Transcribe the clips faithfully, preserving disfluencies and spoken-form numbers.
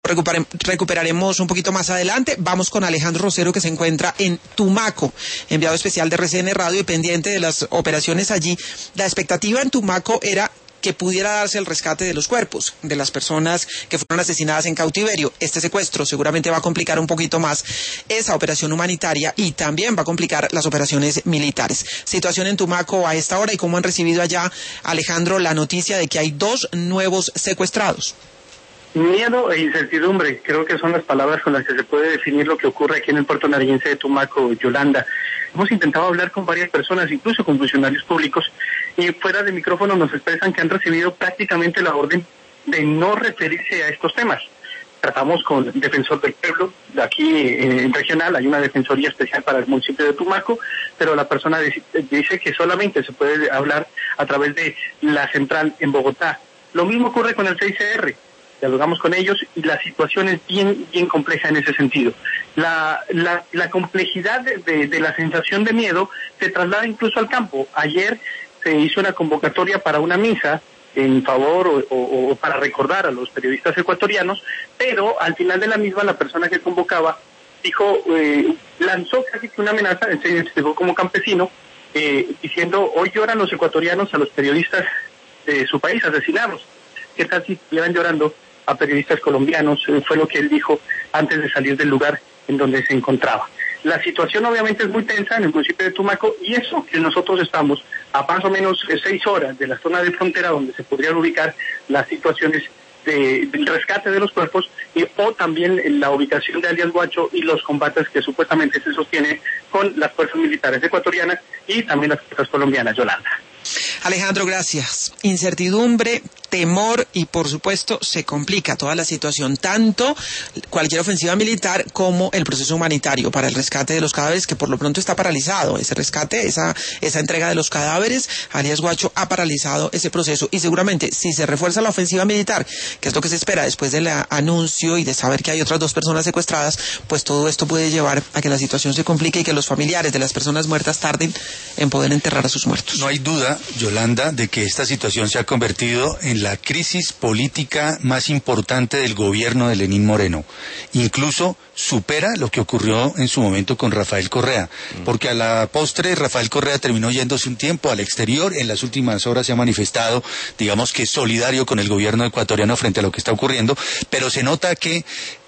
Recupere, recuperaremos un poquito más adelante. Vamos con Alejandro Rosero, que se encuentra en Tumaco, enviado especial de R C N Radio y pendiente de las operaciones allí. La expectativa en Tumaco era que pudiera darse el rescate de los cuerpos de las personas que fueron asesinadas en cautiverio. Este secuestro seguramente va a complicar un poquito más esa operación humanitaria y también va a complicar las operaciones militares. Situación en Tumaco a esta hora, y cómo han recibido allá, Alejandro, la noticia de que hay dos nuevos secuestrados. Miedo e incertidumbre, creo que son las palabras con las que se puede definir lo que ocurre aquí en el puerto nariñense de Tumaco, Yolanda. Hemos intentado hablar con varias personas, incluso con funcionarios públicos, y fuera de micrófono nos expresan que han recibido prácticamente la orden de no referirse a estos temas. Tratamos con el defensor del pueblo, de aquí eh, en regional, hay una defensoría especial para el municipio de Tumaco, pero la persona dice que solamente se puede hablar a través de la central en Bogotá. Lo mismo ocurre con el C I C R. Dialogamos con ellos y la situación es bien bien compleja en ese sentido. La la, la complejidad de, de, de la sensación de miedo se traslada incluso al campo. Ayer se hizo una convocatoria para una misa en favor o, o, o para recordar a los periodistas ecuatorianos, pero al final de la misma la persona que convocaba dijo, eh, lanzó casi que una amenaza, se identificó como campesino, eh, diciendo, hoy lloran los ecuatorianos a los periodistas de su país asesinados. ¿Qué tal si estuvieran llorando a periodistas colombianos? Eh, fue lo que él dijo antes de salir del lugar en donde se encontraba. La situación obviamente es muy tensa en el municipio de Tumaco, y eso que nosotros estamos a más o menos eh, seis horas de la zona de frontera donde se podrían ubicar las situaciones de, del rescate de los cuerpos, y, o también la ubicación de alias Guacho y los combates que supuestamente se sostiene con las fuerzas militares ecuatorianas y también las fuerzas colombianas, Yolanda. Alejandro, gracias. Incertidumbre, temor y, por supuesto, se complica toda la situación, tanto cualquier ofensiva militar como el proceso humanitario para el rescate de los cadáveres, que por lo pronto está paralizado. Ese rescate, esa esa entrega de los cadáveres, alias Guacho, ha paralizado ese proceso, y seguramente si se refuerza la ofensiva militar, que es lo que se espera después del anuncio y de saber que hay otras dos personas secuestradas, pues todo esto puede llevar a que la situación se complique y que los familiares de las personas muertas tarden en poder enterrar a sus muertos. No hay duda, Yolanda, de que esta situación se ha convertido en la crisis política más importante del gobierno de Lenín Moreno. Incluso supera lo que ocurrió en su momento con Rafael Correa, porque a la postre Rafael Correa terminó yéndose un tiempo al exterior. En las últimas horas se ha manifestado, digamos que solidario con el gobierno ecuatoriano frente a lo que está ocurriendo, pero se nota que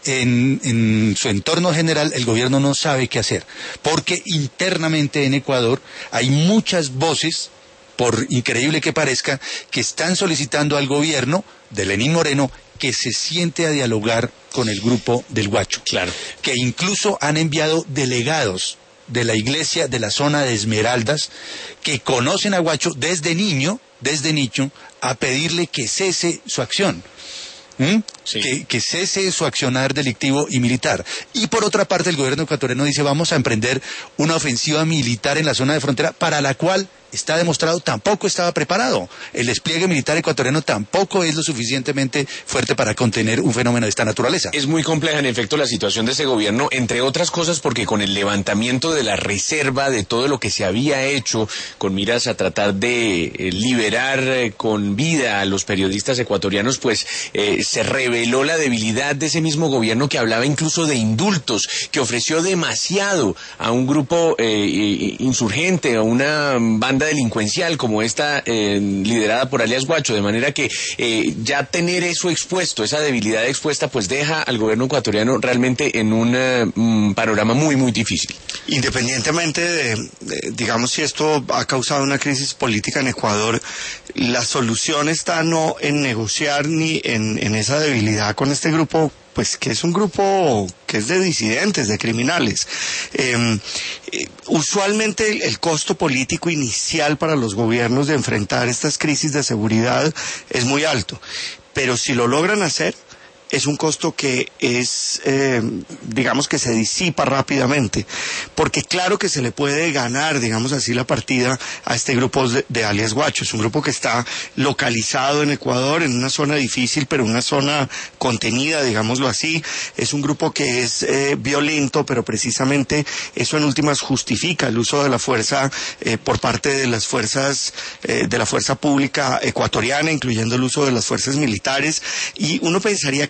en, en su entorno general el gobierno no sabe qué hacer, porque internamente en Ecuador hay muchas voces, por increíble que parezca, que están solicitando al gobierno de Lenín Moreno que se siente a dialogar con el grupo del Guacho. Claro. Que incluso han enviado delegados de la iglesia de la zona de Esmeraldas, que conocen a Guacho desde niño, desde niño, a pedirle que cese su acción. ¿Mm? Sí. Que, que cese su accionar delictivo y militar. Y por otra parte el gobierno ecuatoriano dice, vamos a emprender una ofensiva militar en la zona de frontera, para la cual está demostrado tampoco estaba preparado. El despliegue militar ecuatoriano tampoco es lo suficientemente fuerte para contener un fenómeno de esta naturaleza. Es muy compleja en efecto la situación de ese gobierno, entre otras cosas porque con el levantamiento de la reserva de todo lo que se había hecho con miras a tratar de eh, liberar eh, con vida a los periodistas ecuatorianos, pues eh, se reveló la debilidad de ese mismo gobierno, que hablaba incluso de indultos, que ofreció demasiado a un grupo eh, insurgente, a una banda delincuencial como esta eh, liderada por alias Guacho, de manera que eh, ya tener eso expuesto, esa debilidad expuesta, pues deja al gobierno ecuatoriano realmente en un uh, panorama muy muy difícil. Independientemente de, de, digamos, si esto ha causado una crisis política en Ecuador, la solución está no en negociar ni en, en esa debilidad con este grupo, pues que es un grupo que es de disidentes, de criminales. Eh, eh, usualmente el, el costo político inicial para los gobiernos de enfrentar estas crisis de seguridad es muy alto, pero si lo logran hacer, es un costo que es, eh, digamos que se disipa rápidamente, porque claro que se le puede ganar, digamos así, la partida a este grupo de, de alias Guacho. Es un grupo que está localizado en Ecuador, en una zona difícil, pero una zona contenida, digámoslo así. Es un grupo que es eh, violento, pero precisamente eso en últimas justifica el uso de la fuerza eh, por parte de las fuerzas, eh, de la fuerza pública ecuatoriana, incluyendo el uso de las fuerzas militares, y uno pensaría que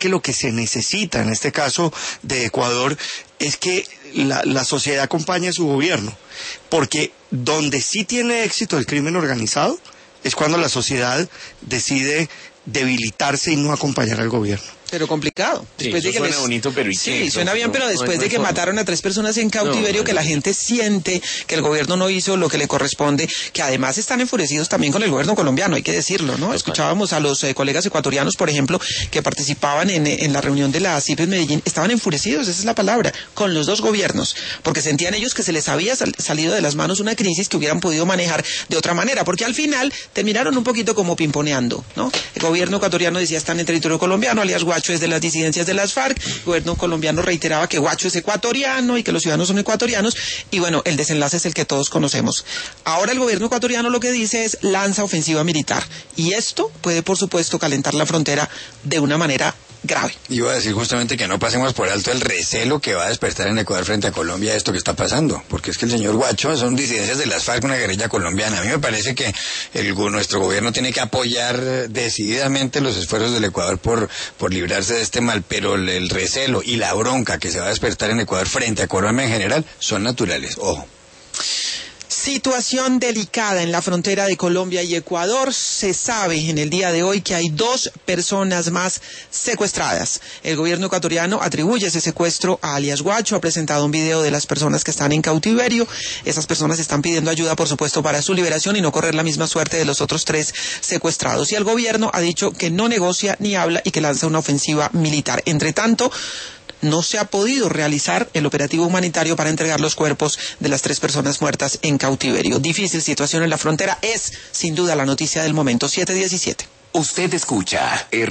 que lo que se necesita en este caso de Ecuador es que la, la sociedad acompañe a su gobierno, porque donde sí tiene éxito el crimen organizado es cuando la sociedad decide debilitarse y no acompañar al gobierno. Pero complicado. Sí, Después eso de que suena les... bonito, pero ¿y sí, qué? suena bien, No, pero no, después no de hay que forma. mataron a tres personas en cautiverio, No, no, que la no. gente siente que el gobierno no hizo lo que le corresponde, que además están enfurecidos también con el gobierno colombiano, hay que decirlo, ¿no? Total. Escuchábamos a los eh, colegas ecuatorianos, por ejemplo, que participaban en, en la reunión de la C I P en Medellín, estaban enfurecidos, esa es la palabra, con los dos gobiernos, porque sentían ellos que se les había sal- salido de las manos una crisis que hubieran podido manejar de otra manera, porque al final terminaron un poquito como pimponeando, ¿no? El gobierno ecuatoriano decía están en territorio colombiano, alias Guacho es de las disidencias de las FARC, el gobierno colombiano reiteraba que Guacho es ecuatoriano y que los ciudadanos son ecuatorianos, y bueno, el desenlace es el que todos conocemos. Ahora el gobierno ecuatoriano lo que dice es lanza ofensiva militar, y esto puede por supuesto calentar la frontera de una manera grave. Iba a decir justamente que no pasemos por alto el recelo que va a despertar en Ecuador frente a Colombia esto que está pasando, porque es que el señor Guacho son disidencias de las FARC, una guerrilla colombiana. A mí me parece que el, nuestro gobierno tiene que apoyar decididamente los esfuerzos del Ecuador por, por librarse de este mal, pero el, el recelo y la bronca que se va a despertar en Ecuador frente a Colombia en general son naturales, ojo. Situación delicada en la frontera de Colombia y Ecuador. Se sabe en el día de hoy que hay dos personas más secuestradas. El gobierno ecuatoriano atribuye ese secuestro a alias Guacho, ha presentado un video de las personas que están en cautiverio. Esas personas están pidiendo ayuda, por supuesto, para su liberación y no correr la misma suerte de los otros tres secuestrados. Y el gobierno ha dicho que no negocia ni habla y que lanza una ofensiva militar. Entre tanto, no se ha podido realizar el operativo humanitario para entregar los cuerpos de las tres personas muertas en cautiverio. Difícil situación en la frontera es, sin duda, la noticia del momento. siete diecisiete. Usted escucha